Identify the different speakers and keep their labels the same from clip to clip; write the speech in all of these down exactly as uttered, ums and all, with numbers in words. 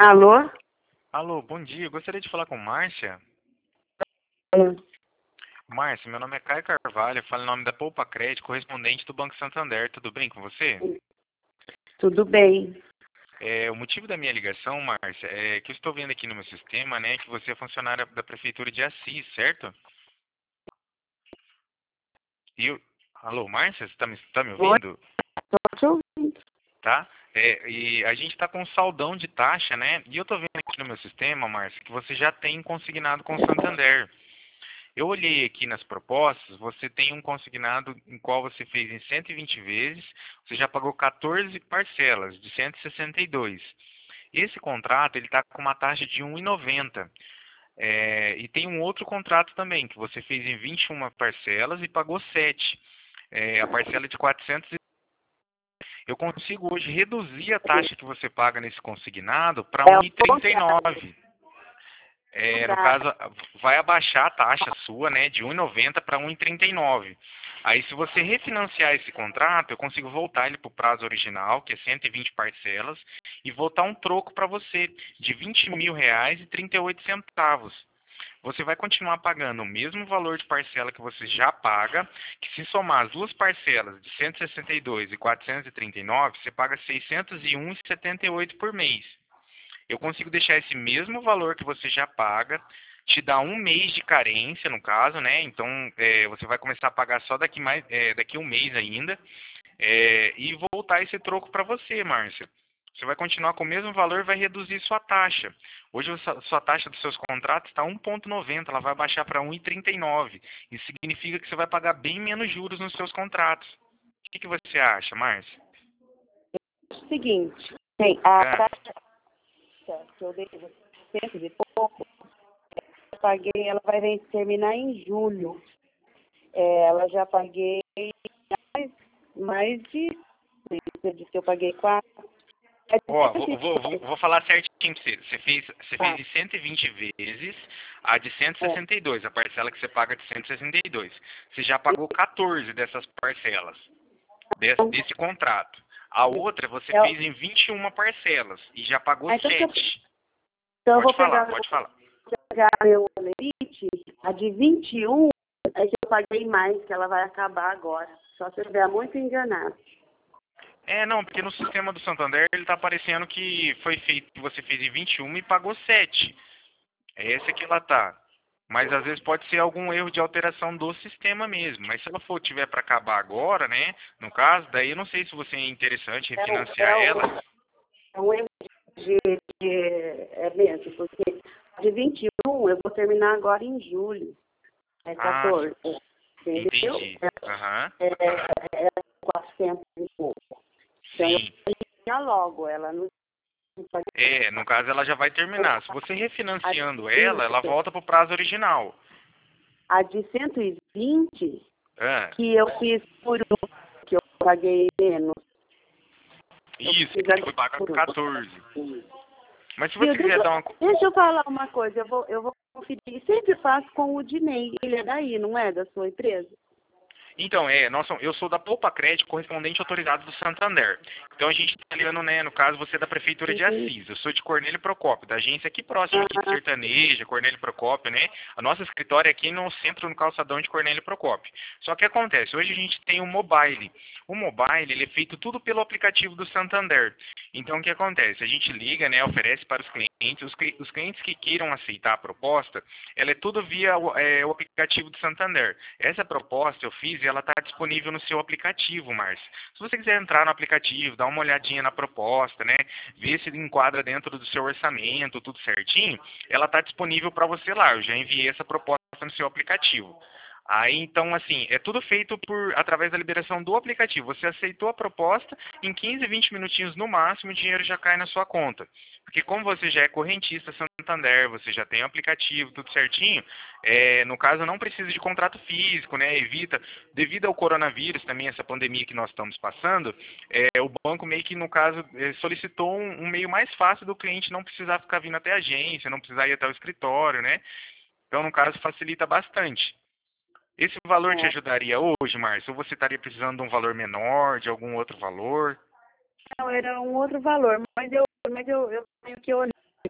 Speaker 1: Alô?
Speaker 2: Alô, bom dia. Eu gostaria de falar com Márcia.
Speaker 1: Hum.
Speaker 2: Márcia, meu nome é Caio Carvalho, eu falo em nome da Poupa Crédito, correspondente do Banco Santander. Tudo bem com você?
Speaker 1: Tudo bem.
Speaker 2: É, o motivo da minha ligação, Márcia, é que eu estou vendo aqui no meu sistema, né, que você é funcionária da Prefeitura de Assis, certo? E eu... Alô, Márcia, você está me, tá me
Speaker 1: Oi,
Speaker 2: ouvindo?
Speaker 1: tô te ouvindo.
Speaker 2: Tá? É, e a gente está com um saldão de taxa, né? E eu estou vendo aqui no meu sistema, Márcia, que você já tem consignado com o Santander. Eu olhei aqui nas propostas, você tem um consignado em qual você fez em cento e vinte vezes, você já pagou quatorze parcelas de cento e sessenta e dois. Esse contrato ele está com uma taxa de um e noventa. É, e tem um outro contrato também, que você fez em vinte e uma parcelas e pagou sete. É, a parcela é de quatrocentos. Eu consigo hoje reduzir a taxa que você paga nesse consignado para
Speaker 1: É o
Speaker 2: um e trinta e
Speaker 1: contrário.
Speaker 2: nove. É, no caso, vai abaixar a taxa sua, né, de um e noventa para um e trinta e nove. Aí, se você refinanciar esse contrato, eu consigo voltar ele para o prazo original, que é cento e vinte parcelas, e voltar um troco para você de vinte mil reais e trinta e oito centavos. Você vai continuar pagando o mesmo valor de parcela que você já paga, que se somar as duas parcelas de cento e sessenta e dois e quatrocentos e trinta e nove, você paga seiscentos e um e setenta e oito por mês. Eu consigo deixar esse mesmo valor que você já paga, te dar um mês de carência, no caso, né? Então, é, você vai começar a pagar só daqui, mais, é, daqui um mês ainda, é, e voltar esse troco para você, Márcia. Você vai continuar com o mesmo valor e vai reduzir sua taxa. Hoje, a sua taxa dos seus contratos está um vírgula noventa, ela vai baixar para um vírgula trinta e nove. Isso significa que você vai pagar bem menos juros nos seus contratos. O que, que você acha, Márcia?
Speaker 1: É o seguinte, tem a
Speaker 2: É.
Speaker 1: taxa que eu dei cento e pouco, eu paguei, ela vai ven- terminar em julho. É, ela já paguei mais, mais de, você disse que eu paguei quatro. É de
Speaker 2: Ó, vou,
Speaker 1: cento e
Speaker 2: vou, vou,
Speaker 1: pouco.
Speaker 2: vou falar certinho pra você. Você fez, você fez
Speaker 1: Tá,
Speaker 2: de cento e vinte vezes a de cento e
Speaker 1: é.
Speaker 2: sessenta e dois, a parcela que você paga de cento e sessenta e dois. Você já pagou quatorze dessas parcelas, desse,
Speaker 1: Então,
Speaker 2: desse contrato. A outra você
Speaker 1: é,
Speaker 2: fez em vinte e uma parcelas e já pagou
Speaker 1: ah, então, se eu,
Speaker 2: sete.
Speaker 1: então eu
Speaker 2: Pode
Speaker 1: vou
Speaker 2: falar,
Speaker 1: pegar,
Speaker 2: pode falar.
Speaker 1: pegar meu Lerite, a de vinte e um, é que eu paguei mais, que ela vai acabar agora. Só se eu estiver muito enganado.
Speaker 2: É, não, porque no sistema do Santander ele tá aparecendo que foi feito, que você fez em vinte e um e pagou sete. É esse que ela tá. Mas às vezes pode ser algum erro de alteração do sistema mesmo. Mas se ela for tiver para acabar agora, né? No caso, daí eu não sei se você é interessante
Speaker 1: É, um-
Speaker 2: refinanciar
Speaker 1: é, um-
Speaker 2: ela.
Speaker 1: é um erro de, de, é mesmo, porque de vinte e um eu vou terminar agora em julho, é
Speaker 2: Ah,
Speaker 1: quatorze, entendeu?
Speaker 2: entendi. Aham.
Speaker 1: É, é, é quatrocentos e pouco. Então eu
Speaker 2: Sim.
Speaker 1: já logo, ela não pode.
Speaker 2: É, no caso ela já vai terminar. Se você
Speaker 1: A,
Speaker 2: refinanciando ela, ela
Speaker 1: isso,
Speaker 2: volta pro prazo original.
Speaker 1: a de cento e vinte
Speaker 2: Ah,
Speaker 1: que eu fiz por um, que eu paguei menos. Eu
Speaker 2: isso,
Speaker 1: fiz
Speaker 2: que
Speaker 1: a
Speaker 2: foi paga
Speaker 1: por
Speaker 2: quatorze.
Speaker 1: um.
Speaker 2: Mas se
Speaker 1: Viu,
Speaker 2: você
Speaker 1: deixa,
Speaker 2: quiser dar uma.
Speaker 1: eu- deixa eu falar uma coisa, eu vou, eu vou conferir. Sempre faço com o Dinei, ele é daí, não é? Da sua empresa?
Speaker 2: Então, é, nós, somos- eu sou da Poupa Crédito, correspondente autorizado do Santander. Então a gente está ligando, né, no caso você é da Prefeitura de
Speaker 1: Uhum.
Speaker 2: Assis. Eu sou de Cornélio Procópio, da agência aqui próxima aqui de
Speaker 1: Ah,
Speaker 2: Sertaneja, Cornélio Procópio, né? A nossa escritório é aqui no centro, no calçadão de Cornélio Procópio. Só que acontece, hoje a gente tem o mobile. O mobile, ele é feito tudo pelo aplicativo do Santander. Então o que acontece? A gente liga, né, oferece para os clientes, os, cli- os clientes que queiram aceitar a proposta, ela é tudo via o, é, o aplicativo do Santander. Essa proposta eu fiz e ela está disponível no seu aplicativo, Márcio. Se você quiser entrar no aplicativo, dar uma olhadinha na proposta, né, ver se enquadra dentro do seu orçamento, tudo certinho, ela está disponível para você lá. Eu já enviei essa proposta no seu aplicativo. Aí, então, assim, é tudo feito por através da liberação do aplicativo. Você aceitou a proposta, em quinze, vinte minutinhos no máximo, o dinheiro já cai na sua conta. Porque como você já é correntista Santander, você já tem o aplicativo, tudo certinho, é, no caso não precisa de contrato físico, né? Evita, devido ao coronavírus também, essa pandemia que nós estamos passando, é, o banco meio que, no caso, é, solicitou um, um meio mais fácil do cliente não precisar ficar vindo até a agência, não precisar ir até o escritório, né? Então, no caso, facilita bastante. Esse valor te
Speaker 1: é.
Speaker 2: ajudaria hoje, Márcio? Ou você estaria precisando de um valor menor, de algum outro valor?
Speaker 1: Não, era um outro valor, mas eu, mas eu, eu tenho que olhar.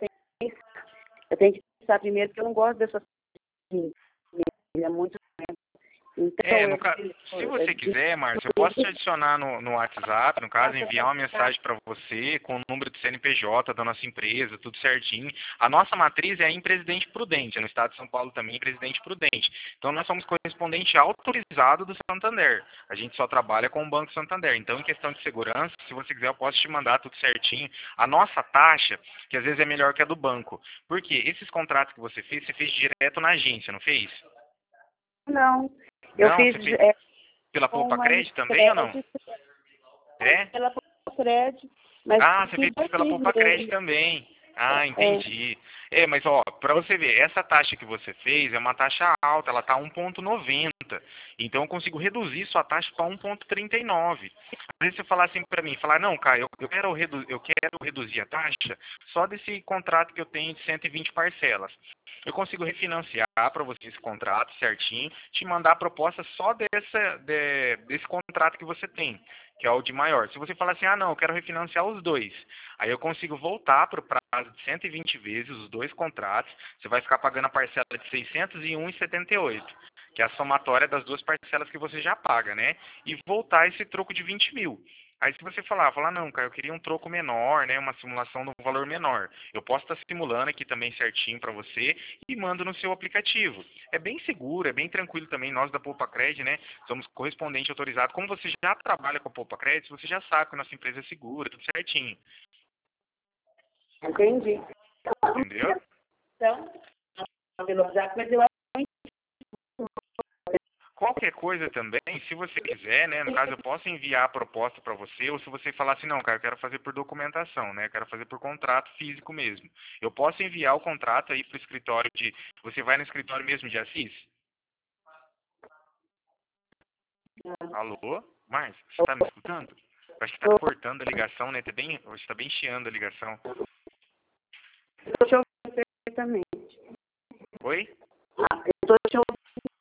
Speaker 1: tem que testar primeiro, porque eu não gosto dessas coisas. É muito. Então,
Speaker 2: É, no
Speaker 1: eu,
Speaker 2: ca... se você quiser, Márcio, eu posso te adicionar no, no WhatsApp, no caso, enviar uma mensagem para você com o número do C N P J da nossa empresa, tudo certinho. A nossa matriz é em Presidente Prudente, é no estado de São Paulo também, em Presidente Prudente. Então, nós somos correspondente autorizado do Santander. A gente só trabalha com o Banco Santander. Então, em questão de segurança, se você quiser, eu posso te mandar tudo certinho. A nossa taxa, que às vezes é melhor que a do banco. Por quê? Esses contratos que você fez, você fez direto na agência, não fez?
Speaker 1: não. Eu
Speaker 2: Não,
Speaker 1: fiz
Speaker 2: você fez
Speaker 1: é,
Speaker 2: pela
Speaker 1: com
Speaker 2: Poupa
Speaker 1: uma
Speaker 2: Crédito também ou não?
Speaker 1: crédito,
Speaker 2: É?
Speaker 1: pela crédito, mas
Speaker 2: Ah, você
Speaker 1: fiz
Speaker 2: fez pela
Speaker 1: assim
Speaker 2: Poupa Crédito
Speaker 1: mesmo.
Speaker 2: também. Ah,
Speaker 1: É,
Speaker 2: entendi. É, mas ó, para você ver, essa taxa que você fez é uma taxa alta, ela tá um ponto noventa. Então eu consigo reduzir sua taxa para um ponto trinta e nove. Às vezes você falar assim para mim, falar, não, cara, eu, eu, quero redu eu quero reduzir a taxa só desse contrato que eu tenho de cento e vinte parcelas. Eu consigo refinanciar para você esse contrato certinho, te mandar a proposta só dessa, de, desse contrato que você tem, que é o de maior. Se você falar assim, ah, não, eu quero refinanciar os dois, aí eu consigo voltar para o prazo de cento e vinte vezes os dois contratos, você vai ficar pagando a parcela de seiscentos e um reais e setenta e oito centavos, que é a somatória das duas parcelas que você já paga, né? E voltar esse troco de vinte mil. Aí se você falar, falar, não, cara, eu queria um troco menor, né, uma simulação de um valor menor. Eu posso estar simulando aqui também certinho para você e mando no seu aplicativo. É bem seguro, é bem tranquilo também. Nós da Poupa Cred, né, somos correspondente autorizado. Como você já trabalha com a Poupa Cred, você já sabe que a nossa empresa é segura, tudo certinho.
Speaker 1: entendi.
Speaker 2: Entendeu?
Speaker 1: Então, pelo WhatsApp, mas eu acho
Speaker 2: Qualquer coisa também, se você quiser, né, no caso eu posso enviar a proposta para você, ou se você falar assim, não, cara, eu quero fazer por documentação, né, eu quero fazer por contrato físico mesmo. Eu posso enviar o contrato aí para o escritório de... Você vai no escritório mesmo de Assis? Alô? Márcio, você está me escutando? Eu acho que está cortando a ligação, né, tá bem, está bem chiando a ligação.
Speaker 1: que eu estou te ouvindo perfeitamente.
Speaker 2: Oi?
Speaker 1: Ah, eu estou te ouvindo.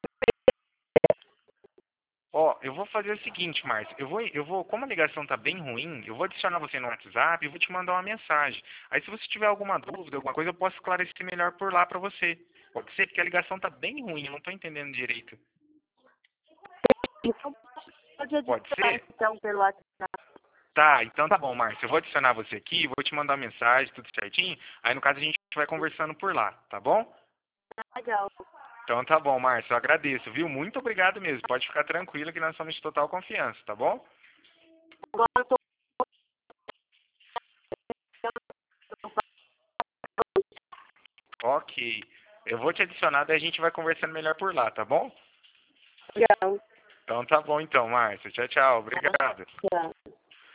Speaker 2: Ó, eu vou fazer o seguinte, Márcio. Eu vou, eu vou, como a ligação tá bem ruim, eu vou adicionar você no WhatsApp e vou te mandar uma mensagem. Aí se você tiver alguma dúvida, alguma coisa, eu posso esclarecer melhor por lá pra você. Pode ser, porque a ligação tá bem ruim, eu não tô entendendo direito.
Speaker 1: Então, pode
Speaker 2: Pode
Speaker 1: adicionar
Speaker 2: ser?
Speaker 1: então pelo WhatsApp.
Speaker 2: Tá, então tá bom, Márcio. Eu vou adicionar você aqui, vou te mandar uma mensagem, tudo certinho. Aí no caso a gente vai conversando por lá, tá bom?
Speaker 1: Legal.
Speaker 2: Então tá bom, Márcio. Eu agradeço, viu? Muito obrigado mesmo. Pode ficar tranquilo que nós somos de total confiança, tá bom?
Speaker 1: Agora eu estou
Speaker 2: Ok. Eu vou te adicionar, daí a gente vai conversando melhor por lá, tá bom?
Speaker 1: legal.
Speaker 2: Então tá bom então, Márcio. Tchau, tchau. Obrigado.
Speaker 1: Tchau.